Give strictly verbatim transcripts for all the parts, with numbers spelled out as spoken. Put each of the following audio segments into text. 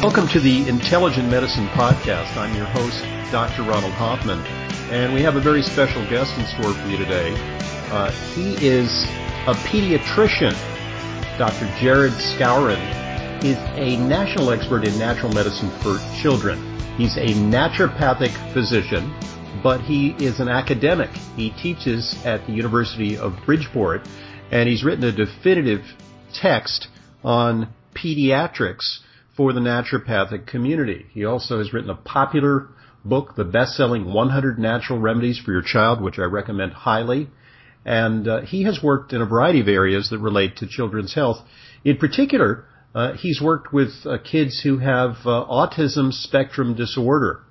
Welcome to the Intelligent Medicine Podcast. I'm your host, Doctor Ronald Hoffman, and we have a very special guest in store for you today. Uh, he is a pediatrician. Doctor Jared Skowron is a national expert in natural medicine for children. He's a naturopathic physician, but he is an academic. He teaches at the University of Bridgeport, and he's written a definitive text on pediatrics for the naturopathic community. He also has written a popular book, the best-selling one hundred Natural Remedies for Your Child, which I recommend highly. And uh, he has worked in a variety of areas that relate to children's health. In particular, uh, he's worked with uh, kids who have uh, autism spectrum disorder.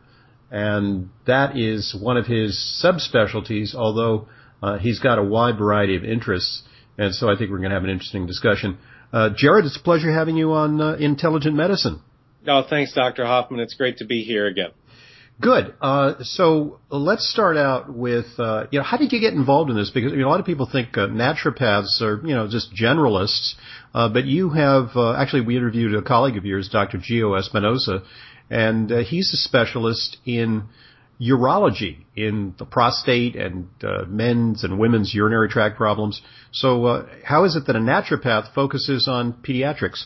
And that is one of his subspecialties, although uh, he's got a wide variety of interests. And so I think we're going to have an interesting discussion. Uh, Jared, it's a pleasure having you on uh, Intelligent Medicine. Oh, thanks, Doctor Hoffman. It's great to be here again. Good. Uh, so let's start out with, uh, you know, how did you get involved in this? Because you know, a lot of people think uh, naturopaths are, you know, just generalists. Uh, but you have, uh, actually, we interviewed a colleague of yours, Doctor Gio Espinosa, and uh, he's a specialist in urology, in the prostate and uh, men's and women's urinary tract problems. So uh, how is it that a naturopath focuses on pediatrics?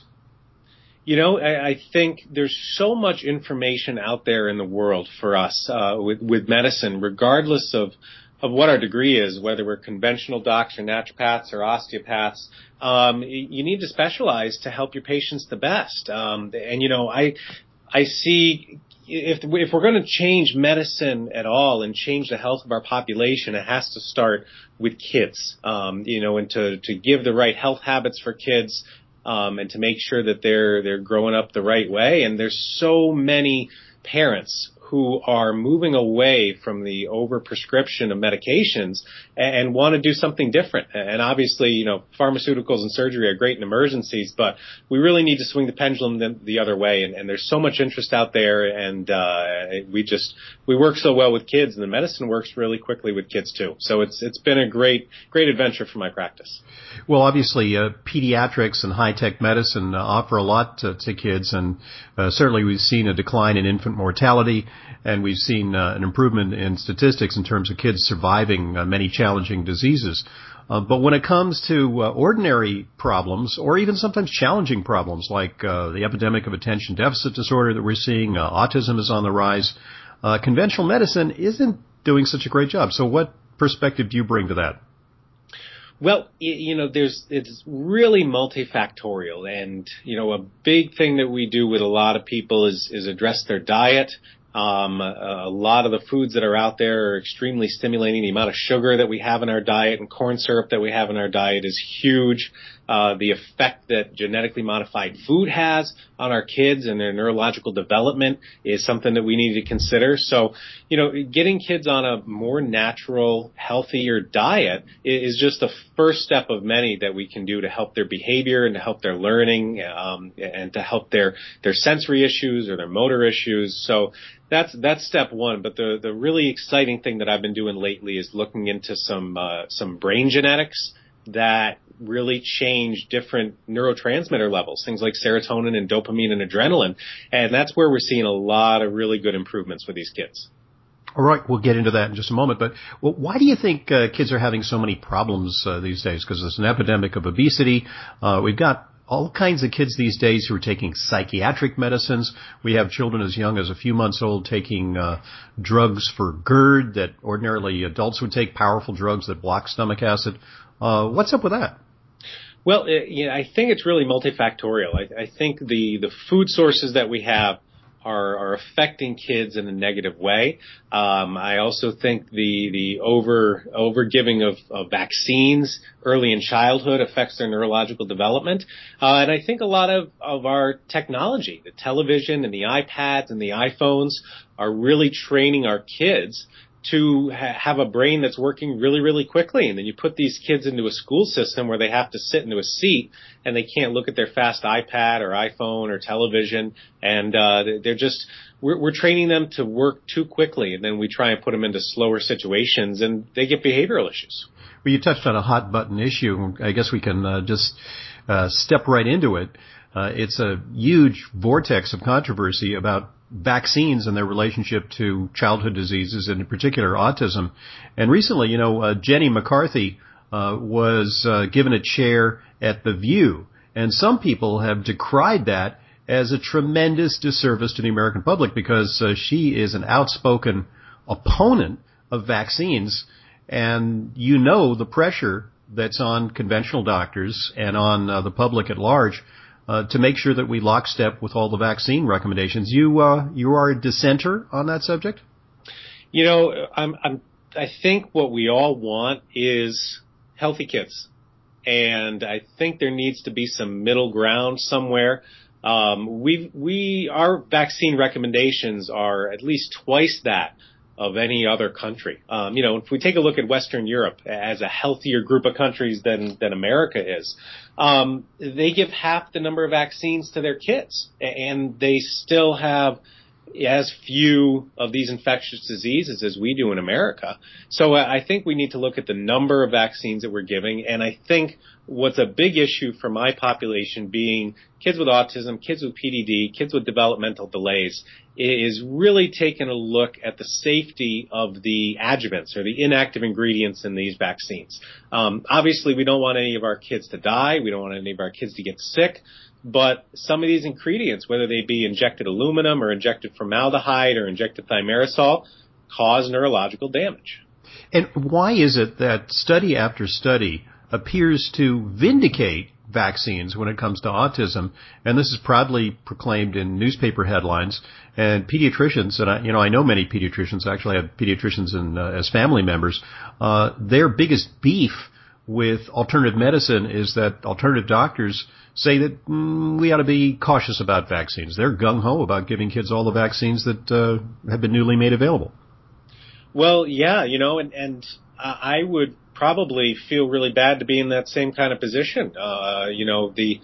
You know, I, I think there's so much information out there in the world for us uh, with, with medicine, regardless of, of what our degree is, whether we're conventional docs or naturopaths or osteopaths. Um, you need to specialize to help your patients the best. Um, and, you know, I I see if if we're going to change medicine at all and change the health of our population, it has to start with kids, um, you know, and to, to give the right health habits for kids, um, and to make sure that they're they're growing up the right way. And there's so many parents who are moving away from the overprescription of medications and, and want to do something different. And obviously, you know, pharmaceuticals and surgery are great in emergencies, but we really need to swing the pendulum the, the other way. And, and there's so much interest out there, and uh, we just we work so well with kids, and the medicine works really quickly with kids too. So it's it's been a great great adventure for my practice. Well, obviously, uh, pediatrics and high-tech medicine uh, offer a lot to, to kids, and uh, certainly we've seen a decline in infant mortality, and we've seen uh, an improvement in statistics in terms of kids surviving uh, many challenging diseases. Uh, but when it comes to uh, ordinary problems, or even sometimes challenging problems, like uh, the epidemic of attention deficit disorder that we're seeing, uh, autism is on the rise, uh, conventional medicine isn't doing such a great job. So what perspective do you bring to that? Well, you know, there's it's really multifactorial, and you know, a big thing that we do with a lot of people is is address their diet. Um, a, a lot of the foods that are out there are extremely stimulating. The amount of sugar that we have in our diet and corn syrup that we have in our diet is huge. Uh, the effect that genetically modified food has on our kids and their neurological development is something that we need to consider. So, you know, getting kids on a more natural, healthier diet is just the first step of many that we can do to help their behavior and to help their learning, um, and to help their, their sensory issues or their motor issues. So that's, that's step one. But the, the really exciting thing that I've been doing lately is looking into some, uh, some brain genetics that really change different neurotransmitter levels, things like serotonin and dopamine and adrenaline. And that's where we're seeing a lot of really good improvements with these kids. All right, we'll get into that in just a moment. But well, why do you think uh, kids are having so many problems uh, these days? Because there's an epidemic of obesity. Uh, we've got all kinds of kids these days who are taking psychiatric medicines. We have children as young as a few months old taking uh, drugs for GERD that ordinarily adults would take, powerful drugs that block stomach acid. Uh, what's up with that? Well, it, you know, I think it's really multifactorial. I, I think the, the food sources that we have are, are affecting kids in a negative way. Um, I also think the the over over giving of, of vaccines early in childhood affects their neurological development. Uh, and I think a lot of, of our technology, the television and the iPads and the iPhones, are really training our kids to ha- have a brain that's working really, really quickly. And then you put these kids into a school system where they have to sit into a seat and they can't look at their fast iPad or iPhone or television. And uh, they're just, we're, we're training them to work too quickly. And then we try and put them into slower situations and they get behavioral issues. Well, you touched on a hot button issue. I guess we can uh, just uh, step right into it. uh, it's a huge vortex of controversy about vaccines and their relationship to childhood diseases, and in particular autism. And recently, you know, uh, Jenny McCarthy uh, was uh, given a chair at The View, and some people have decried that as a tremendous disservice to the American public, because uh, she is an outspoken opponent of vaccines, and you know the pressure that's on conventional doctors and on uh, the public at large uh, to make sure that we lockstep with all the vaccine recommendations. You uh, you are a dissenter on that subject? You know, I'm, I'm I think what we all want is healthy kids, and I think there needs to be some middle ground somewhere. Um, we we our vaccine recommendations are at least twice that of any other country. Um, you know, if we take a look at Western Europe as a healthier group of countries than than America is, um, they give half the number of vaccines to their kids, and they still have as few of these infectious diseases as we do in America. So I think we need to look at the number of vaccines that we're giving, and I think what's a big issue for my population, being kids with autism, kids with P D D, kids with developmental delays, is really taking a look at the safety of the adjuvants or the inactive ingredients in these vaccines. Um, obviously, we don't want any of our kids to die. We don't want any of our kids to get sick. But some of these ingredients, whether they be injected aluminum or injected formaldehyde or injected thimerosal, cause neurological damage. And why is it that study after study appears to vindicate vaccines when it comes to autism? And this is proudly proclaimed in newspaper headlines. And pediatricians, and I, you know, I know many pediatricians, actually I have pediatricians in, uh, as family members, uh, their biggest beef with alternative medicine is that alternative doctors say that mm, we ought to be cautious about vaccines. They're gung-ho about giving kids all the vaccines that uh, have been newly made available. Well, yeah, you know, and, and I would probably feel really bad to be in that same kind of position. Uh, you know, the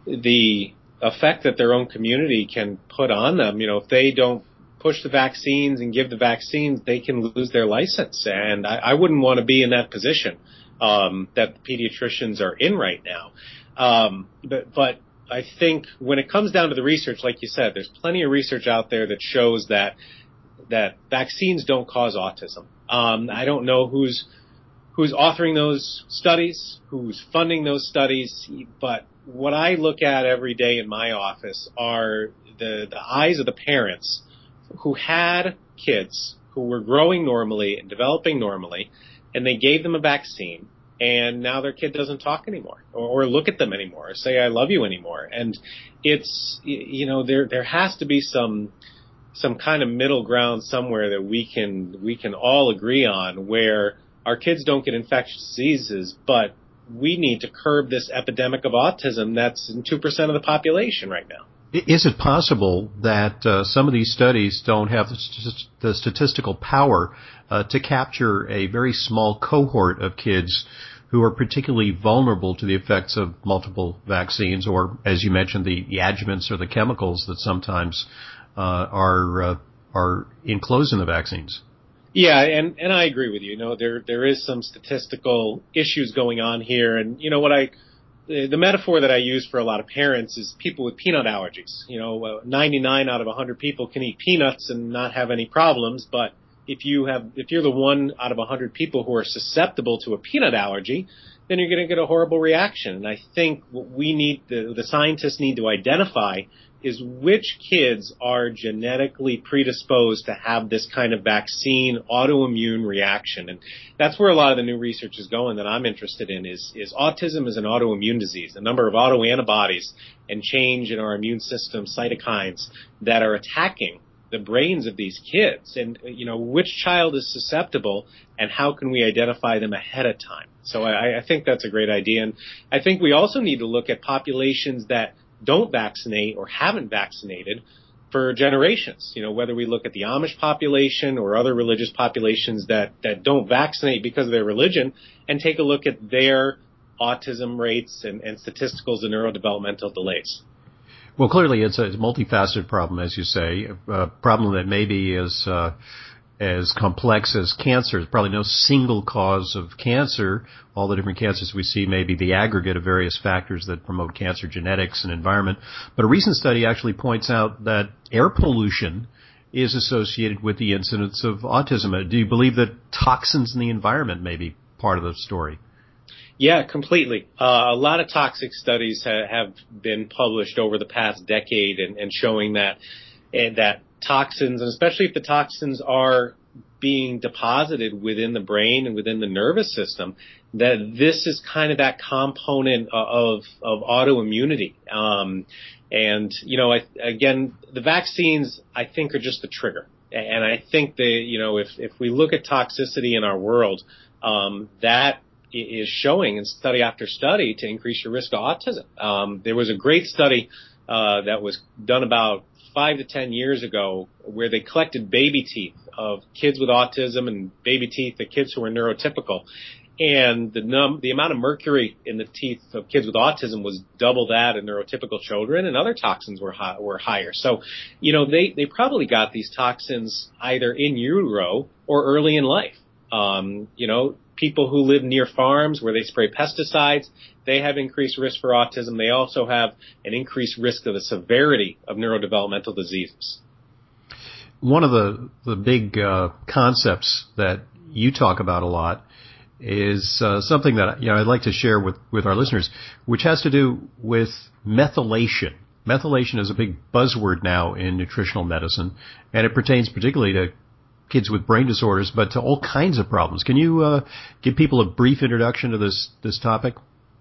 the effect that their own community can put on them, you know, if they don't push the vaccines and give the vaccines, they can lose their license. And I, I wouldn't want to be in that position um, that the pediatricians are in right now. Um, but, but I think when it comes down to the research, like you said, there's plenty of research out there that shows that that vaccines don't cause autism. Um, I don't know who's who's authoring those studies, who's funding those studies, but what I look at every day in my office are the, the eyes of the parents who had kids who were growing normally and developing normally, and they gave them a vaccine, and now their kid doesn't talk anymore or, or look at them anymore or say, I love you anymore. And it's, you know, there there has to be some some kind of middle ground somewhere that we can we can all agree on, where our kids don't get infectious diseases, but we need to curb this epidemic of autism that's in two percent of the population right now. Is it possible that uh, some of these studies don't have the, st- the statistical power uh, to capture a very small cohort of kids who are particularly vulnerable to the effects of multiple vaccines, or, as you mentioned, the, the adjuvants or the chemicals that sometimes uh, are uh, are enclosed in the vaccines? Yeah, and, and I agree with you. You know, there there is some statistical issues going on here, and you know what I. The metaphor that I use for a lot of parents is people with peanut allergies. You know, uh, ninety-nine out of one hundred people can eat peanuts and not have any problems, but if you have, if you're the one out of one hundred people who are susceptible to a peanut allergy, then you're going to get a horrible reaction. And I think what we need, the, the scientists need to identify is which kids are genetically predisposed to have this kind of vaccine autoimmune reaction. And that's where a lot of the new research is going that I'm interested in is, is autism is an autoimmune disease, a number of autoantibodies and change in our immune system cytokines that are attacking the brains of these kids. And, you know, which child is susceptible and how can we identify them ahead of time? So I, I think that's a great idea. And I think we also need to look at populations that don't vaccinate or haven't vaccinated for generations. You know, whether we look at the Amish population or other religious populations that, that don't vaccinate because of their religion, and take a look at their autism rates and, and statisticals and neurodevelopmental delays. Well, clearly it's a multifaceted problem, as you say, a problem that maybe is uh, as complex as cancer. There's probably no single cause of cancer. All the different cancers we see may be the aggregate of various factors that promote cancer, genetics and environment. But a recent study actually points out that air pollution is associated with the incidence of autism. Do you believe that toxins in the environment may be part of the story? Yeah, completely. Uh, a lot of toxic studies ha- have been published over the past decade and, and showing that and that toxins, and especially if the toxins are being deposited within the brain and within the nervous system, that this is kind of that component of of autoimmunity. Um, and you know, I, again, the vaccines I think are just the trigger. And I think that you know, if if we look at toxicity in our world, um, that is showing in study after study to increase your risk of autism. Um, there was a great study uh, that was done about five to ten years ago where they collected baby teeth of kids with autism and baby teeth of kids who were neurotypical. And the num- the amount of mercury in the teeth of kids with autism was double that of neurotypical children, and other toxins were hi- were higher. So, you know, they, they probably got these toxins either in utero or early in life. Um, you know, people who live near farms where they spray pesticides, they have increased risk for autism. They also have an increased risk of the severity of neurodevelopmental diseases. One of the, the big uh, concepts that you talk about a lot is uh, something that you know I'd like to share with, with our listeners, which has to do with methylation. Methylation is a big buzzword now in nutritional medicine, and it pertains particularly to kids with brain disorders, but to all kinds of problems. Can you uh, give people a brief introduction to this this topic?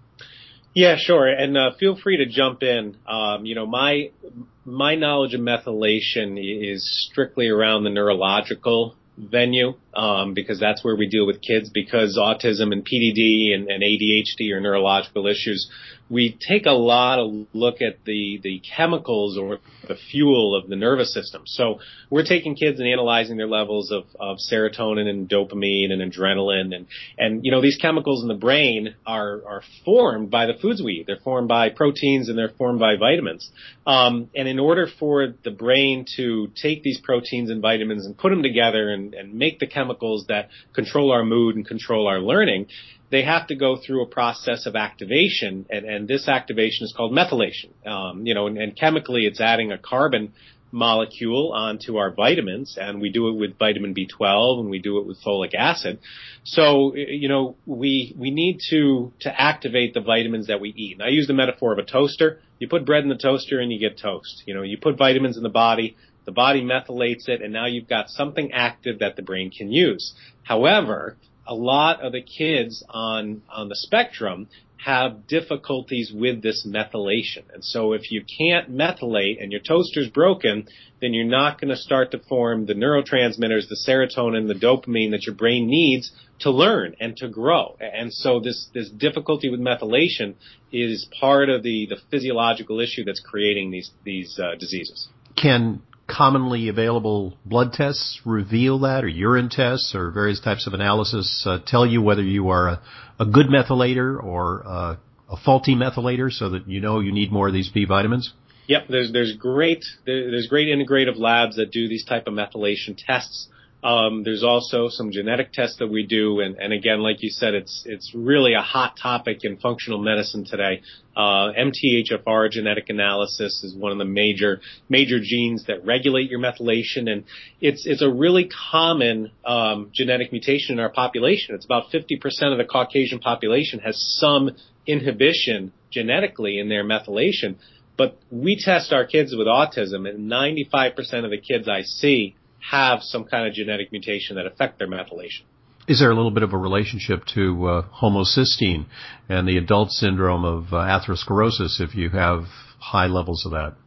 Yeah, sure. And uh, feel free to jump in. Um, you know, my my knowledge of methylation is strictly around the neurological venue, um, because that's where we deal with kids, because autism and P D D and, and A D H D are neurological issues. We take a lot of look at the, the chemicals or the fuel of the nervous system. So we're taking kids and analyzing their levels of, of serotonin and dopamine and adrenaline. And, and, you know, these chemicals in the brain are, are formed by the foods we eat. They're formed by proteins and they're formed by vitamins. Um, and in order for the brain to take these proteins and vitamins and put them together and, and make the chemicals that control our mood and control our learning, they have to go through a process of activation, and, and this activation is called methylation. Um, you know, and, and chemically, it's adding a carbon molecule onto our vitamins, and we do it with vitamin B twelve, and we do it with folic acid. So, you know, we we need to to activate the vitamins that we eat. And I use the metaphor of a toaster. You put bread in the toaster, and you get toast. You know, you put vitamins in the body, the body methylates it, and now you've got something active that the brain can use. However, a lot of the kids on, on the spectrum have difficulties with this methylation. And so if you can't methylate and your toaster's broken, then you're not going to start to form the neurotransmitters, the serotonin, the dopamine that your brain needs to learn and to grow. And so this, this difficulty with methylation is part of the, the physiological issue that's creating these, these uh, diseases. Can commonly available blood tests reveal that, or urine tests, or various types of analysis uh, tell you whether you are a, a good methylator or uh, a faulty methylator, so that you know you need more of these B vitamins? Yep, there's there's great there, there's great integrative labs that do these type of methylation tests. Um, there's also some genetic tests that we do, and, and again, like you said, it's it's really a hot topic in functional medicine today. Uh, M T H F R genetic analysis is one of the major major genes that regulate your methylation, and it's it's a really common um, genetic mutation in our population. It's about fifty percent of the Caucasian population has some inhibition genetically in their methylation. But we test our kids with autism, and ninety-five percent of the kids I see have some kind of genetic mutation that affect their methylation. Is there a little bit of a relationship to uh, homocysteine and the adult syndrome of uh, atherosclerosis if you have high levels of that?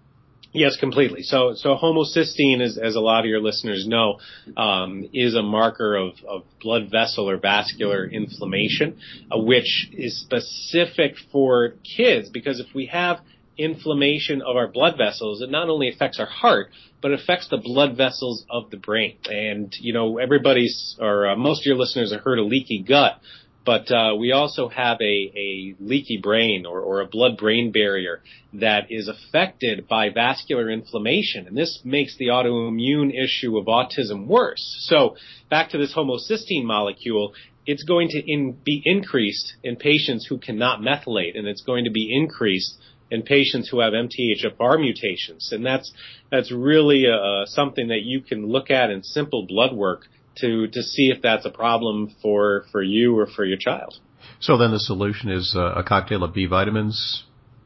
Yes, completely. So, so homocysteine, is, as a lot of your listeners know, um, is a marker of, of blood vessel or vascular inflammation, uh, which is specific for kids, because if we have inflammation of our blood vessels, it not only affects our heart, but it affects the blood vessels of the brain. And, you know, everybody's, or uh, most of your listeners have heard of leaky gut. But uh, we also have a, a leaky brain or, or a blood-brain barrier that is affected by vascular inflammation, and this makes the autoimmune issue of autism worse. So back to this homocysteine molecule, it's going to in, be increased in patients who cannot methylate, and it's going to be increased in patients who have M T H F R mutations. And that's that's really uh, something that you can look at in simple blood work to to see if that's a problem for, for you or for your child. So then the solution is uh, a cocktail of B vitamins?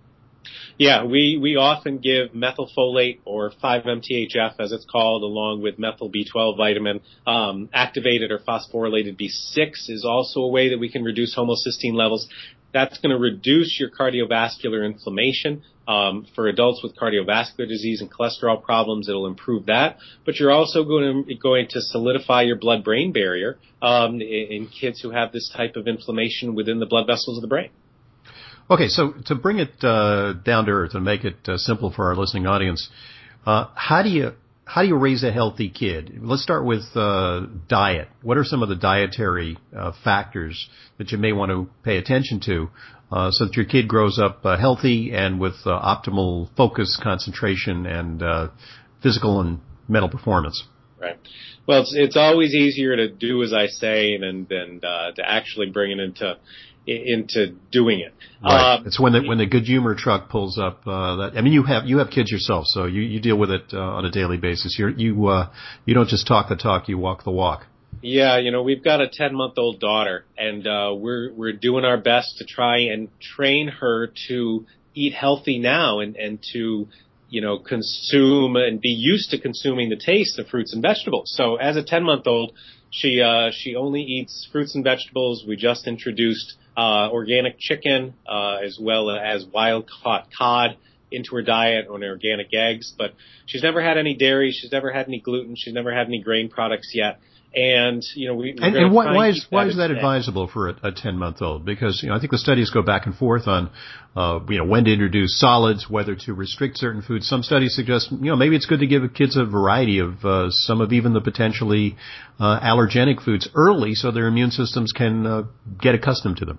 Yeah, we, we often give methylfolate or five M T H F, as it's called, along with methyl B twelve vitamin. Um, activated or phosphorylated B six is also a way that we can reduce homocysteine levels. That's going to reduce your cardiovascular inflammation. Um, for adults with cardiovascular disease and cholesterol problems, it'll improve that. But you're also going to, going to solidify your blood-brain barrier um, in, in kids who have this type of inflammation within the blood vessels of the brain. Okay, so to bring it uh, down to earth and make it uh, simple for our listening audience, uh, how do you how do you raise a healthy kid? Let's start with uh, diet. What are some of the dietary uh, factors that you may want to pay attention to uh, so that your kid grows up uh, healthy and with uh, optimal focus, concentration, and uh, physical and mental performance? Right. Well, it's it's always easier to do as I say than than uh, to actually bring it into into doing it. Right. Um, it's when the when the good humor truck pulls up. Uh, that I mean, you have you have kids yourself, so you, you deal with it uh, on a daily basis. You you uh, you don't just talk the talk, you walk the walk. Yeah, you know, we've got a ten month old daughter, and uh, we're we're doing our best to try and train her to eat healthy now, and and to you know consume and be used to consuming the taste of fruits and vegetables. So as a ten month old, she uh, she only eats fruits and vegetables. We just introduced Uh, organic chicken, uh, as well as wild-caught cod into her diet, on organic eggs. But she's never had any dairy. She's never had any gluten. She's never had any grain products yet. And, you know, we, we're and, and why, why is, why that is that advisable for a, a ten month old? Because, you know, I think the studies go back and forth on, uh, you know, when to introduce solids, whether to restrict certain foods. Some studies suggest, you know, maybe it's good to give kids a variety of, uh, some of even the potentially, uh, allergenic foods early so their immune systems can, uh, get accustomed to them.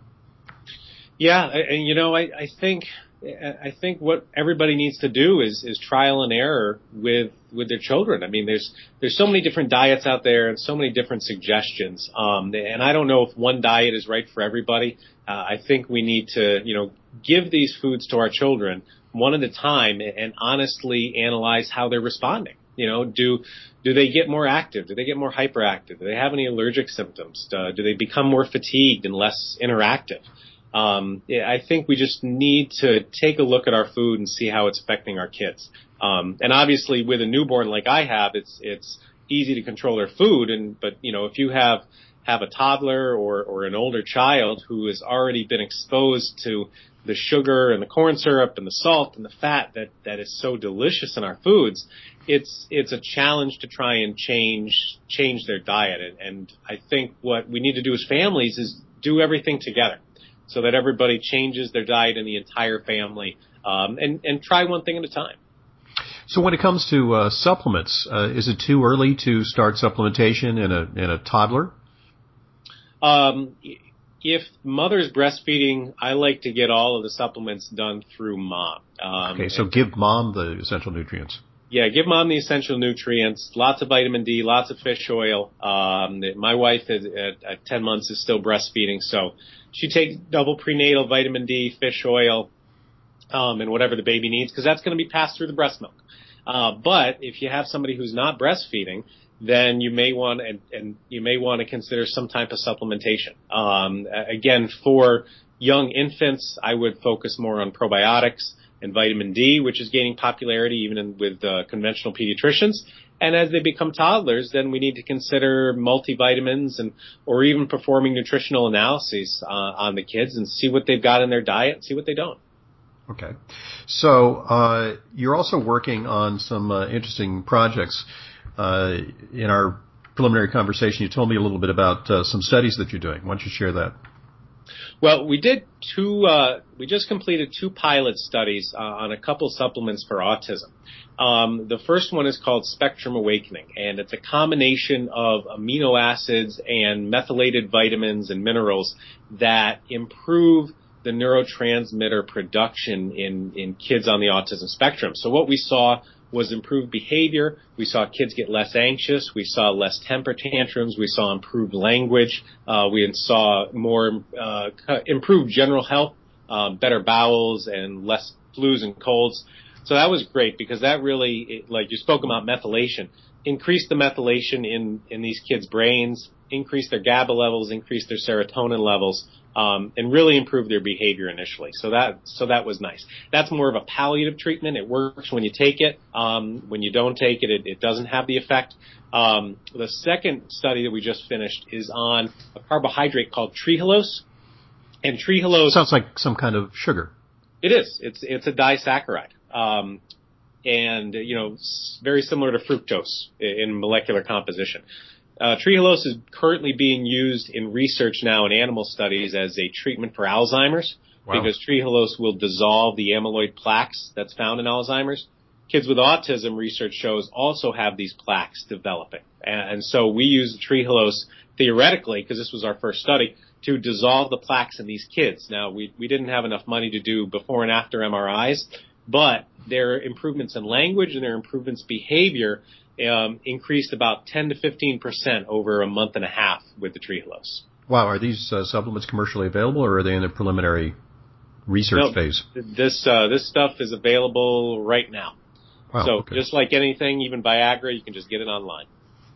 Yeah. And, you know, I, I think, I think what everybody needs to do is, is trial and error with, with their children. I mean, there's, there's so many different diets out there and so many different suggestions. Um, and I don't know if one diet is right for everybody. Uh, I think we need to, you know, give these foods to our children one at a time and honestly analyze how they're responding. You know, do, do they get more active? Do they get more hyperactive? Do they have any allergic symptoms? Uh, do they become more fatigued and less interactive? Um, yeah, I think we just need to take a look at our food and see how it's affecting our kids. Um, and obviously with a newborn like I have, it's, it's easy to control their food. And, but, you know, if you have, have a toddler or, or an older child who has already been exposed to the sugar and the corn syrup and the salt and the fat that, that is so delicious in our foods, it's, it's a challenge to try and change, change their diet. And, and I think what we need to do as families is do everything together, so that everybody changes their diet in the entire family, um, and, and try one thing at a time. So when it comes to uh, supplements, uh, is it too early to start supplementation in a in a toddler? Um, if mother's breastfeeding, I like to get all of the supplements done through mom. Um, okay, so give mom the essential nutrients. Yeah, give mom the essential nutrients, lots of vitamin D, lots of fish oil. Um, my wife is, at, at ten months is still breastfeeding, so she takes double prenatal vitamin D, fish oil, um, and whatever the baby needs, because that's going to be passed through the breast milk. Uh, but if you have somebody who's not breastfeeding, then you may want and, and you may want to consider some type of supplementation. Um, again, for young infants, I would focus more on probiotics and vitamin D, which is gaining popularity even in, with uh, conventional pediatricians. And as they become toddlers, then we need to consider multivitamins and or even performing nutritional analyses uh, on the kids and see what they've got in their diet and see what they don't. Okay. So uh, you're also working on some uh, interesting projects. Uh, in our preliminary conversation, you told me a little bit about uh, some studies that you're doing. Why don't you share that? Well, we did two, uh, we just completed two pilot studies uh, on a couple supplements for autism. Um, the first one is called Spectrum Awakening, and it's a combination of amino acids and methylated vitamins and minerals that improve the neurotransmitter production in, in kids on the autism spectrum. So what we saw was improved behavior. We saw kids get less anxious. We saw less temper tantrums. We saw improved language. Uh, we saw more uh, improved general health, uh, better bowels, and less flus and colds. So that was great because that really, like you spoke about methylation, increased the methylation in, in these kids' brains, increased their GABA levels, increased their serotonin levels, um, and really improved their behavior initially. So that so that was nice. That's more of a palliative treatment. It works when you take it. Um, when you don't take it, it, it doesn't have the effect. Um, the second study that we just finished is on a carbohydrate called trehalose. And trehalose sounds like some kind of sugar. It is. It's it's a disaccharide. Um, and, you know, very similar to fructose in molecular composition. Uh, trehalose is currently being used in research now in animal studies as a treatment for Alzheimer's. Wow. Because trehalose will dissolve the amyloid plaques that's found in Alzheimer's. Kids with autism, research shows, also have these plaques developing. And, and so we use trehalose theoretically, because this was our first study, to dissolve the plaques in these kids. Now, we, we didn't have enough money to do before and after M R Is, but their improvements in language and their improvements in behavior um, increased about ten to fifteen percent over a month and a half with the trehalose. Wow. Are these uh, supplements commercially available, or are they in the preliminary research no, phase? This uh, this stuff is available right now. Wow, so okay. Just like anything, even Viagra, you can just get it online.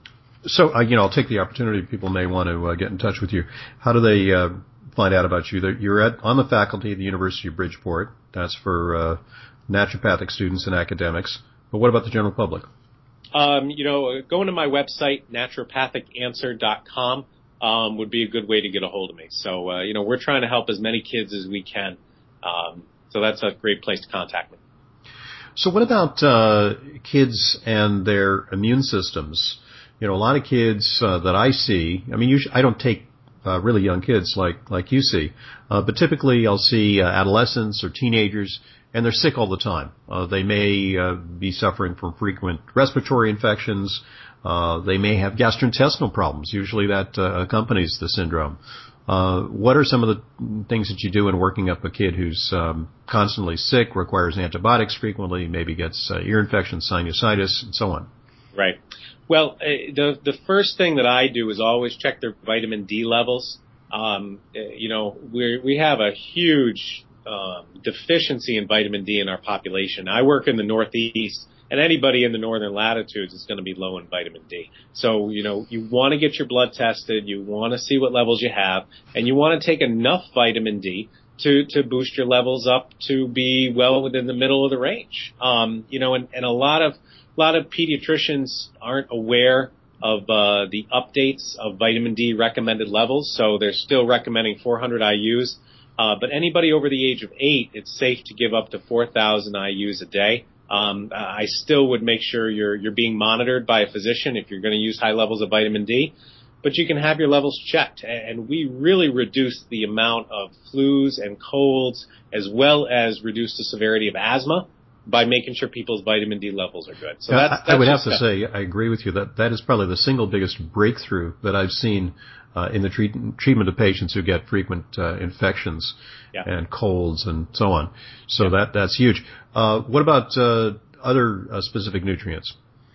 So, uh, you know, I'll take the opportunity. People may want to uh, get in touch with you. How do they uh, find out about you? You're at, on the faculty of the University of Bridgeport. That's for uh, naturopathic students and academics. But what about the general public? Um, you know, going to my website, naturopathic answer dot com, um, would be a good way to get a hold of me. So, uh, you know, we're trying to help as many kids as we can. Um, so that's a great place to contact me. So what about uh, kids and their immune systems? You know, a lot of kids uh, that I see, I mean, usually I don't take uh, really young kids like, like you see, uh, but typically I'll see uh, adolescents or teenagers, and they're sick all the time. Uh, they may uh, be suffering from frequent respiratory infections. Uh, they may have gastrointestinal problems. Usually that uh, accompanies the syndrome. Uh, what are some of the things that you do in working up a kid who's um, constantly sick, requires antibiotics frequently, maybe gets uh, ear infections, sinusitis, and so on? Right. Well, uh, the the first thing that I do is always check their vitamin D levels. Um, uh, you know, we we have a huge um, deficiency in vitamin D in our population. I work in the Northeast, and anybody in the northern latitudes is going to be low in vitamin D. So, you know, you want to get your blood tested, you want to see what levels you have, and you want to take enough vitamin D to, to boost your levels up to be well within the middle of the range. Um, you know, and, and a lot of, a lot of pediatricians aren't aware of, uh, the updates of vitamin D recommended levels. So they're still recommending four hundred I U's. Uh, but anybody over the age of eight, it's safe to give up to four thousand I U's a day. Um, I still would make sure you're, you're being monitored by a physician if you're going to use high levels of vitamin D. But you can have your levels checked, and we really reduce the amount of flus and colds, as well as reduce the severity of asthma by making sure people's vitamin D levels are good. So yeah, that's, that's I would have to step. say, I agree with you that that is probably the single biggest breakthrough that I've seen uh, in the treat, treatment of patients who get frequent uh, infections yeah. and colds and so on. So yeah. that that's huge. Uh, what about uh, other uh, specific nutrients?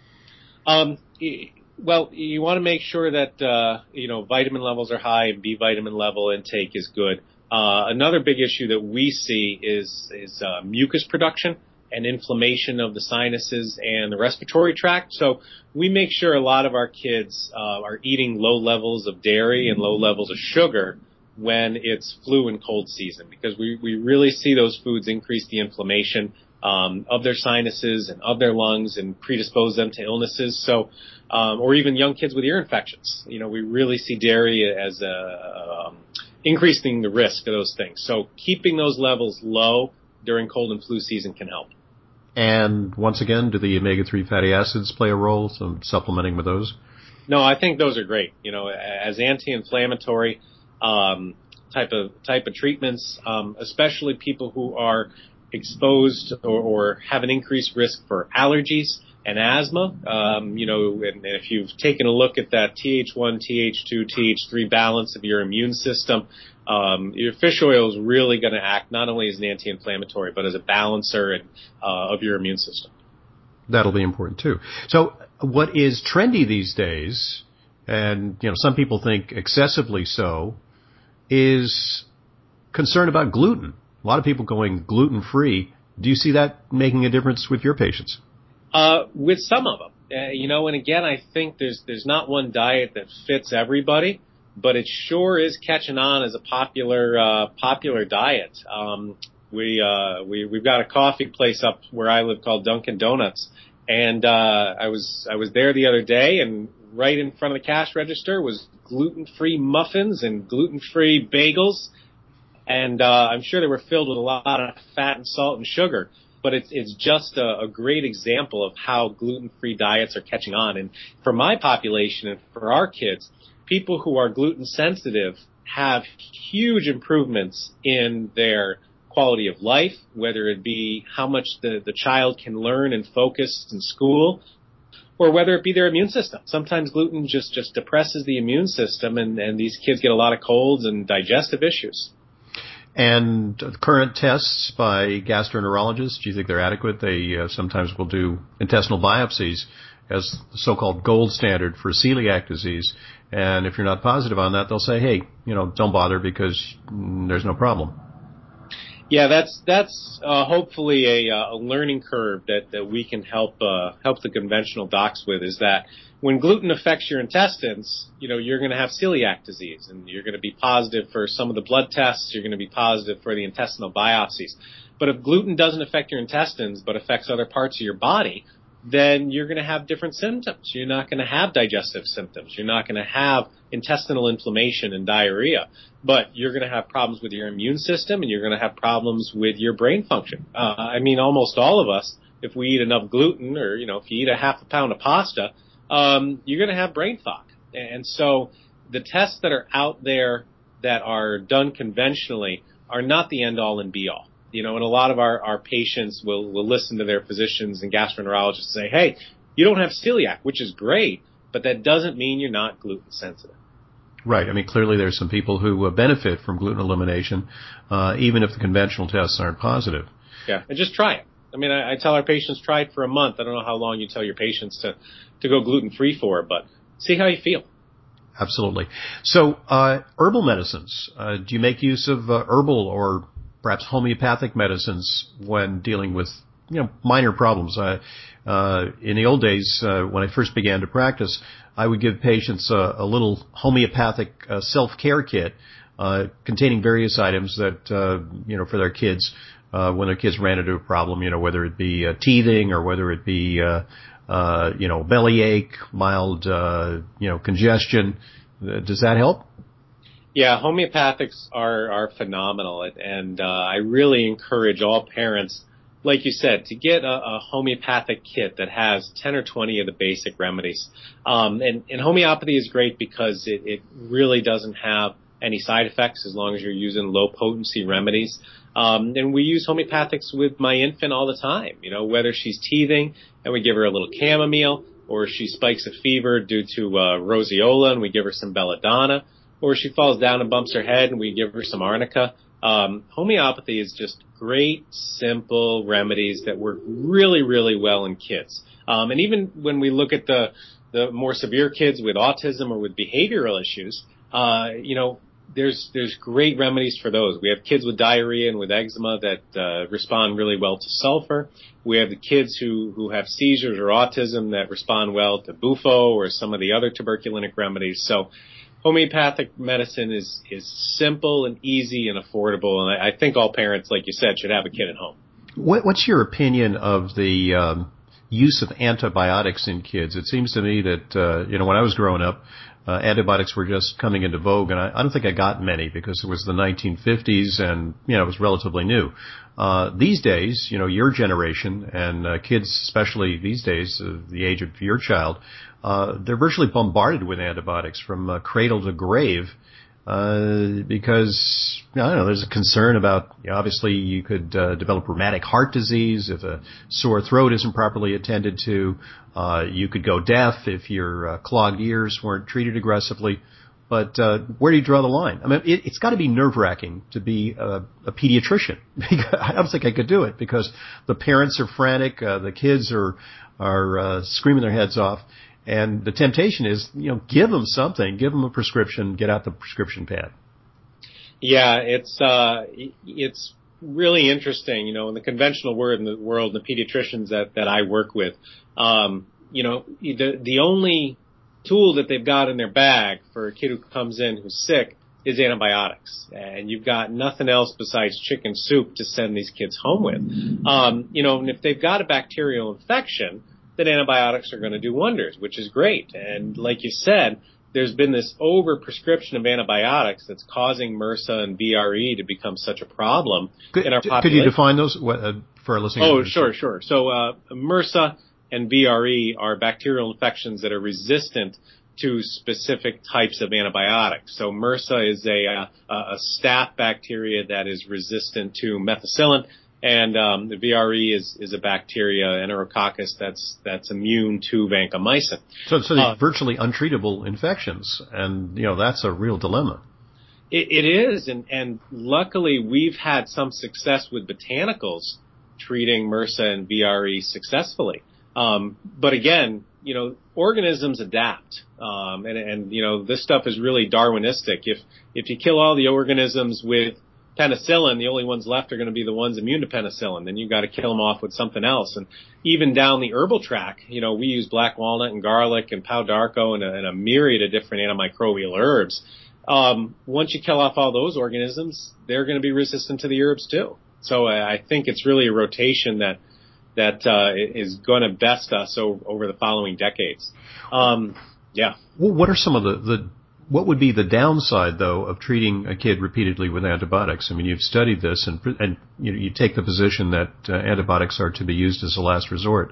Um. Well, you want to make sure that, uh, you know, vitamin levels are high and B vitamin level intake is good. Uh, another big issue that we see is, is, uh, mucus production and inflammation of the sinuses and the respiratory tract. So we make sure a lot of our kids, uh, are eating low levels of dairy and low levels of sugar when it's flu and cold season, because we, we really see those foods increase the inflammation Um, of their sinuses and of their lungs and predispose them to illnesses. So, um, or even young kids with ear infections. You know, we really see dairy as a, um, increasing the risk of those things. So keeping those levels low during cold and flu season can help. And once again, do the omega three fatty acids play a role? So supplementing with those? No, I think those are great. You know, as anti-inflammatory, um, type of, type of treatments, um, especially people who are exposed or, or have an increased risk for allergies and asthma. Um, you know, and, and if you've taken a look at that T H one, T H two, T H three balance of your immune system, um, your fish oil is really going to act not only as an anti-inflammatory, but as a balancer and, uh, of your immune system. That'll be important too. So what is trendy these days, and you know, some people think excessively so, is concern about gluten. A lot of people going gluten-free. Do you see that making a difference with your patients? Uh, with some of them, uh, you know, and again, I think there's there's not one diet that fits everybody, but it sure is catching on as a popular uh, popular diet. Um, we uh, we we've got a coffee place up where I live called Dunkin' Donuts, and uh, I was I was there the other day, and right in front of the cash register was gluten-free muffins and gluten-free bagels, and uh, I'm sure they were filled with a lot of fat and salt and sugar. But it's it's just a, a great example of how gluten-free diets are catching on. And for my population and for our kids, people who are gluten sensitive have huge improvements in their quality of life, whether it be how much the, the child can learn and focus in school, or whether it be their immune system. Sometimes gluten just, just depresses the immune system, and, and these kids get a lot of colds and digestive issues. And current tests by gastroenterologists, do you think they're adequate? They uh, sometimes will do intestinal biopsies as the so-called gold standard for celiac disease. And if you're not positive on that, they'll say, hey, you know, don't bother because mm, there's no problem. Yeah, that's that's uh, hopefully a, a learning curve that, that we can help uh, help the conventional docs with, is that when gluten affects your intestines, you know, you're going to have celiac disease, and you're going to be positive for some of the blood tests. You're going to be positive for the intestinal biopsies. But if gluten doesn't affect your intestines but affects other parts of your body, then you're going to have different symptoms. You're not going to have digestive symptoms. You're not going to have intestinal inflammation and diarrhea, but you're going to have problems with your immune system, and you're going to have problems with your brain function. Uh, I mean, almost all of us, if we eat enough gluten, or, you know, if you eat a half a pound of pasta, um, you're going to have brain fog. And so the tests that are out there that are done conventionally are not the end all and be all. You know, and a lot of our, our patients will, will listen to their physicians and gastroenterologists say, hey, you don't have celiac, which is great, but that doesn't mean you're not gluten sensitive. Right. I mean, clearly there's some people who uh, benefit from gluten elimination, uh, even if the conventional tests aren't positive. Yeah, and just try it. I mean, I, I tell our patients, try it for a month. I don't know how long you tell your patients to, to go gluten-free for, but see how you feel. Absolutely. So, uh, herbal medicines, uh, do you make use of uh, herbal or perhaps homeopathic medicines when dealing with, you know, minor problems? Uh, uh, in the old days, uh, when I first began to practice, I would give patients a, a little homeopathic uh, self-care kit uh, containing various items that, uh, you know, for their kids, uh, when their kids ran into a problem, you know, whether it be uh, teething or whether it be, uh, uh, you know, bellyache, mild, uh, you know, congestion. Uh, does that help? Yeah, homeopathics are, are phenomenal, and, and uh, I really encourage all parents, like you said, to get a, a homeopathic kit that has ten or twenty of the basic remedies. Um, and, and homeopathy is great because it, it really doesn't have any side effects as long as you're using low-potency remedies. Um, and we use homeopathics with my infant all the time, you know, whether she's teething and we give her a little chamomile, or she spikes a fever due to uh, roseola and we give her some belladonna, or she falls down and bumps her head and we give her some arnica. Um, homeopathy is just great, simple remedies that work really, really well in kids. Um, and even when we look at the, the more severe kids with autism or with behavioral issues, uh, you know, there's there's great remedies for those. We have kids with diarrhea and with eczema that uh, respond really well to sulfur. We have the kids who, who have seizures or autism that respond well to Bufo or some of the other tuberculinic remedies. So homeopathic medicine is, is simple and easy and affordable, and I, I think all parents, like you said, should have a kid at home. What, what's your opinion of the um, use of antibiotics in kids? It seems to me that, uh, you know, when I was growing up, uh, antibiotics were just coming into vogue, and I, I don't think I got many because it was the nineteen fifties and, you know, it was relatively new. Uh, these days, you know, your generation and uh, kids, especially these days, uh, the age of your child, uh, they're virtually bombarded with antibiotics from uh, cradle to grave. uh, because, I don't know, there's a concern about, you know, obviously you could uh, develop rheumatic heart disease if a sore throat isn't properly attended to. Uh, you could go deaf if your uh, clogged ears weren't treated aggressively. But uh, where do you draw the line? I mean, it, it's got to be nerve-wracking to be a, a pediatrician. I don't think I could do it because the parents are frantic, uh, the kids are are uh, screaming their heads off, and the temptation is, you know, give them something, give them a prescription, get out the prescription pad. Yeah, it's uh, it's really interesting. You know, in the conventional word in the world, the pediatricians that that I work with, um, you know, the the only tool that they've got in their bag for a kid who comes in who's sick is antibiotics. And you've got nothing else besides chicken soup to send these kids home with. Um, you know, and if they've got a bacterial infection, then antibiotics are going to do wonders, which is great. And like you said, there's been this overprescription of antibiotics that's causing MRSA and V R E to become such a problem could, in our population. Could you define those what, uh, for our listeners? Oh, sure, sure. So uh, MRSA and V R E are bacterial infections that are resistant to specific types of antibiotics. So MRSA is a, a, a staph bacteria that is resistant to methicillin, and um, the V R E is, is a bacteria, Enterococcus, that's that's immune to vancomycin. So, so they're uh, virtually untreatable infections, and you know that's a real dilemma. It, it is, and, and luckily we've had some success with botanicals treating MRSA and V R E successfully. Um, but again, you know, organisms adapt, um, and, and, you know, this stuff is really Darwinistic. If, if you kill all the organisms with penicillin, the only ones left are going to be the ones immune to penicillin. Then you've got to kill them off with something else. And even down the herbal track, you know, we use black walnut and garlic and pau d'arco and a, and a myriad of different antimicrobial herbs. Um, once you kill off all those organisms, they're going to be resistant to the herbs too. So I, I think it's really a rotation that that uh, is going to best us over, over the following decades. Um, yeah. Well, what are some of the, the what would be the downside, though, of treating a kid repeatedly with antibiotics? I mean, you've studied this, and and you, you take the position that uh, antibiotics are to be used as a last resort.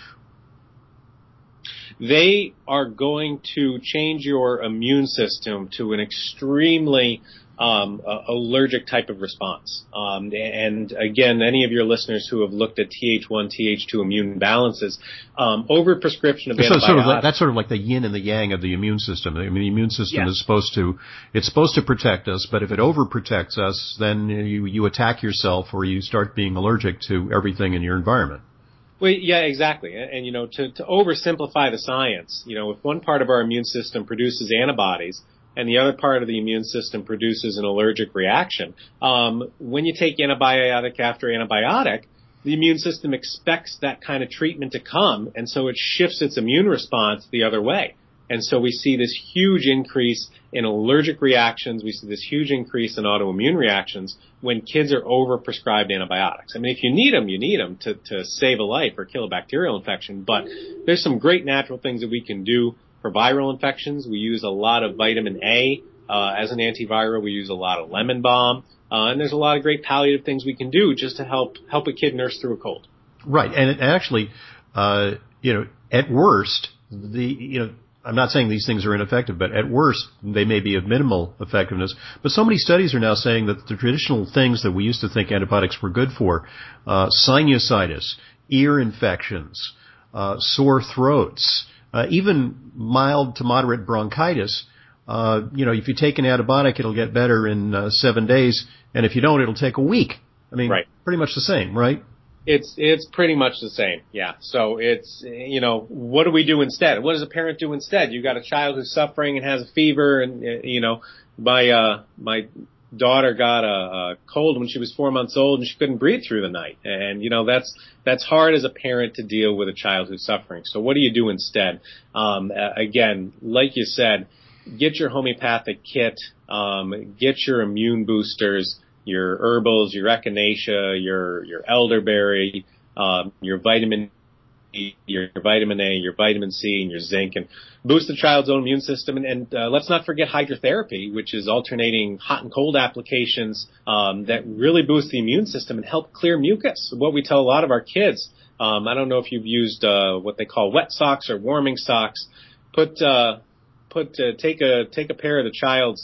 They are going to change your immune system to an extremely um, uh, allergic type of response. Um, and again, any of your listeners who have looked at T H one, T H two immune balances, um, overprescription of so, antibiotics. Sort of like, that's sort of like the yin and the yang of the immune system. I mean, the immune system yeah. is supposed to, it's supposed to protect us, but if it overprotects us, then you, you attack yourself or you start being allergic to everything in your environment. Well, yeah, exactly. And, and you know, to, to oversimplify the science, you know, if one part of our immune system produces antibodies and the other part of the immune system produces an allergic reaction, um, when you take antibiotic after antibiotic, the immune system expects that kind of treatment to come, and so it shifts its immune response the other way. And so we see this huge increase in allergic reactions. We see this huge increase in autoimmune reactions when kids are overprescribed antibiotics. I mean, if you need them, you need them to, to save a life or kill a bacterial infection. But there's some great natural things that we can do for viral infections. We use a lot of vitamin A uh, as an antiviral. We use a lot of lemon balm. Uh, and there's a lot of great palliative things we can do just to help help a kid nurse through a cold. Right. And it actually, uh, you know, at worst, the, you know, I'm not saying these things are ineffective, but at worst, they may be of minimal effectiveness. But so many studies are now saying that the traditional things that we used to think antibiotics were good for, uh, sinusitis, ear infections, uh, sore throats, uh, even mild to moderate bronchitis, uh, you know, if you take an antibiotic, it'll get better in uh, seven days. And if you don't, it'll take a week. I mean, right. Pretty much the same, right? It's it's pretty much the same, yeah. So it's, you know, what do we do instead? What does a parent do instead? You've got a child who's suffering and has a fever, and, you know, my uh, my daughter got a, a cold when she was four months old, and she couldn't breathe through the night. And, you know, that's that's hard as a parent to deal with a child who's suffering. So what do you do instead? Um, again, like you said, get your homeopathic kit, um, get your immune boosters, your herbals, your echinacea, your your elderberry, um, your vitamin E, your, your vitamin A, your vitamin C, and your zinc, and boost the child's own immune system. And, and uh, let's not forget hydrotherapy, which is alternating hot and cold applications um, that really boost the immune system and help clear mucus. What we tell a lot of our kids, um, I don't know if you've used uh, what they call wet socks or warming socks. Put uh, put uh, take a take a pair of the child's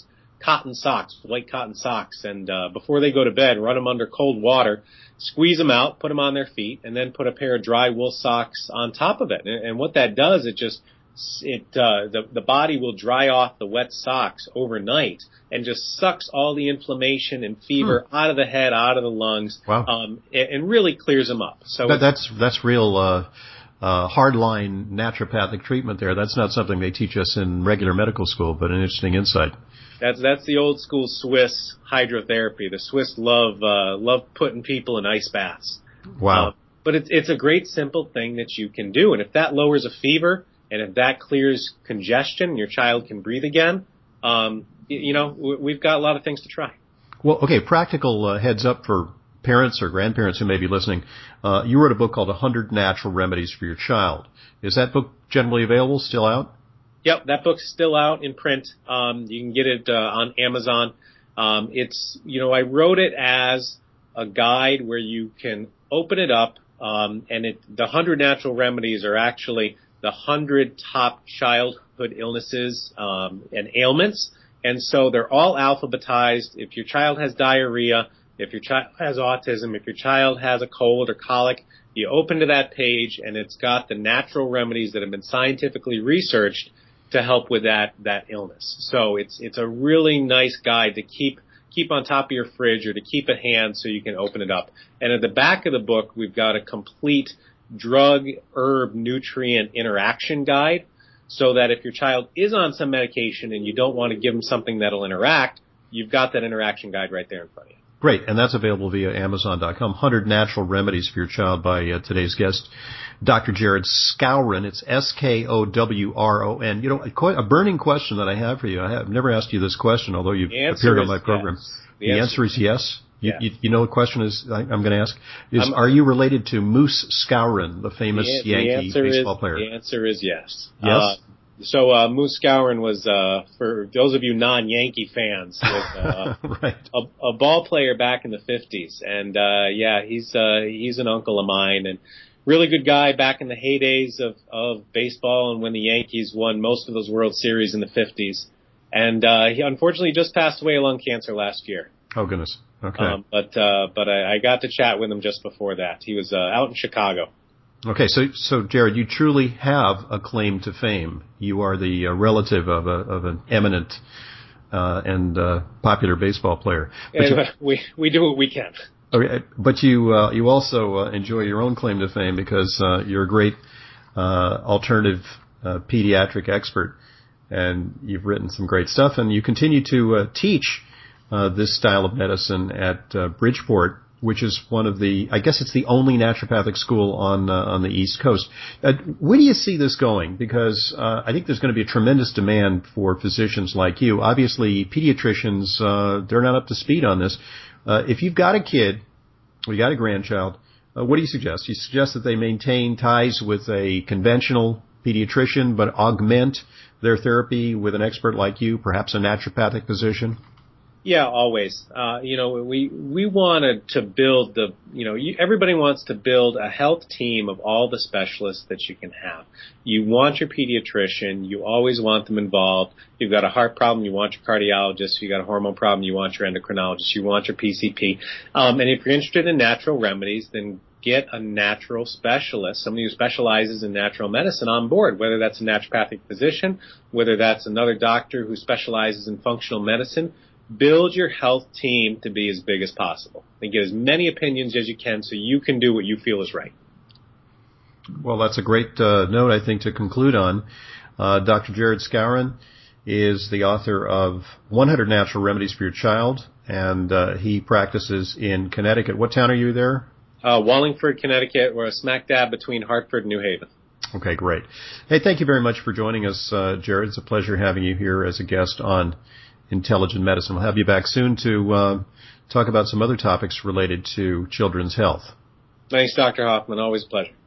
cotton socks, white cotton socks, and uh, before they go to bed, run them under cold water, squeeze them out, put them on their feet, and then put a pair of dry wool socks on top of it. And, and what that does, it just it uh, the the body will dry off the wet socks overnight and just sucks all the inflammation and fever hmm. out of the head, out of the lungs, wow. um, and, and really clears them up. So that, that's that's real. Uh Uh, hardline naturopathic treatment there. That's not something they teach us in regular medical school, but an interesting insight. That's that's the old school Swiss hydrotherapy. The Swiss love uh, love putting people in ice baths. Wow. Uh, but it's it's a great simple thing that you can do, and if that lowers a fever, and if that clears congestion, and your child can breathe again, um, you, you know we've got a lot of things to try. Well, okay, practical uh, heads up for parents or grandparents who may be listening. Uh, you wrote a book called one hundred Natural Remedies for Your Child. Is that book generally available, still out? Yep, that book's still out in print. Um, you can get it uh, on Amazon. Um, it's, you know, I wrote it as a guide where you can open it up, um, and it, the one hundred Natural Remedies are actually the one hundred top childhood illnesses um, and ailments. And so they're all alphabetized. If your child has diarrhea, if your child has autism, if your child has a cold or colic, you open to that page and it's got the natural remedies that have been scientifically researched to help with that, that illness. So it's, it's a really nice guide to keep, keep on top of your fridge or to keep at hand so you can open it up. And at the back of the book, we've got a complete drug, herb, nutrient interaction guide so that if your child is on some medication and you don't want to give them something that'll interact, you've got that interaction guide right there in front of you. Great, and that's available via Amazon dot com. one hundred Natural Remedies for Your Child by uh, today's guest, Doctor Jared Skowron. It's S K O W R O N. You know, a, a burning question that I have for you. I have never asked you this question, although you've appeared on my program. Yes. The, the answer, answer is yes. You, yeah. you, you know what question is I, I'm going to ask? Is um, Are you related to Moose Skowron, the famous the, Yankee the baseball is, player? The answer is yes. Yes? Uh, So uh, Moose Skowron was, uh, for those of you non-Yankee fans, was uh, right. a, a ball player back in the fifties, and uh, yeah, he's uh, he's an uncle of mine, and really good guy back in the heydays of of baseball, and when the Yankees won most of those World Series in the fifties, and uh, he unfortunately just passed away of lung cancer last year. Oh goodness. Okay. Um, but uh, but I, I got to chat with him just before that. He was uh, out in Chicago. Okay, so so Jared, you truly have a claim to fame. You are the uh, relative of a of an eminent uh, and uh, popular baseball player. But yeah, you, we we do what we can. Okay, but you uh, you also uh, enjoy your own claim to fame because uh, you're a great uh, alternative uh, pediatric expert, and you've written some great stuff, and you continue to uh, teach uh, this style of medicine at uh, Bridgeport, which is one of the, I guess it's the only naturopathic school on uh, on the East Coast. Uh, where do you see this going? Because uh, I think there's going to be a tremendous demand for physicians like you. Obviously, pediatricians, uh, they're not up to speed on this. Uh, if you've got a kid, or you got a grandchild, uh, what do you suggest? You suggest that they maintain ties with a conventional pediatrician, but augment their therapy with an expert like you, perhaps a naturopathic physician? Yeah, always. Uh, you know, we, we wanted to build the, you know, you, everybody wants to build a health team of all the specialists that you can have. You want your pediatrician. You always want them involved. You've got a heart problem, you want your cardiologist. You got a hormone problem, you want your endocrinologist. You want your P C P. Um, and if you're interested in natural remedies, then get a natural specialist, somebody who specializes in natural medicine on board, whether that's a naturopathic physician, whether that's another doctor who specializes in functional medicine. Build your health team to be as big as possible and get as many opinions as you can so you can do what you feel is right. Well, that's a great uh, note, I think, to conclude on. Uh, Doctor Jared Skowron is the author of one hundred Natural Remedies for Your Child, and uh, he practices in Connecticut. What town are you there? Uh, Wallingford, Connecticut. We're smack dab between Hartford and New Haven. Okay, great. Hey, thank you very much for joining us, uh, Jared. It's a pleasure having you here as a guest on Intelligent Medicine. We'll have you back soon to uh, talk about some other topics related to children's health. Thanks, Doctor Hoffman. Always a pleasure.